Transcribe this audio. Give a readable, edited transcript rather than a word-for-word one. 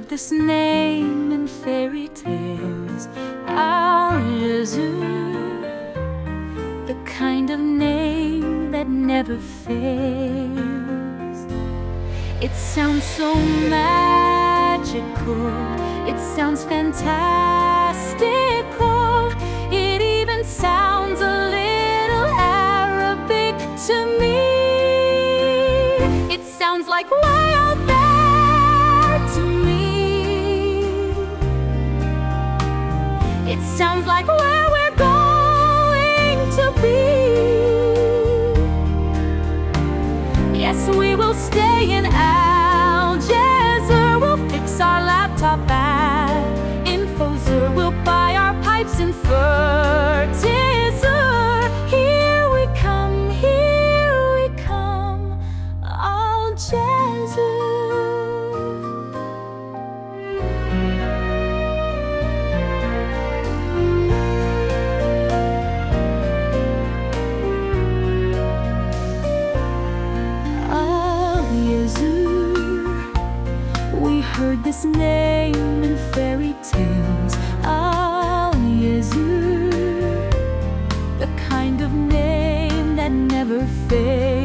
heard this name in fairy tales, Al Yazoo, the kind of name that never fails. It sounds so magical, it sounds fantastical, it even sounds a little Arabic to me. It sounds like way out there to me. It sounds like where we're going to be. Yes, we will stay in Algezer. We'll fix our laptop at Infozur. We'll buy our pipes in Fertizur. Here we come, Algezer. We heard this name in fairy tales, Al Yazoo, the kind of name that never fails.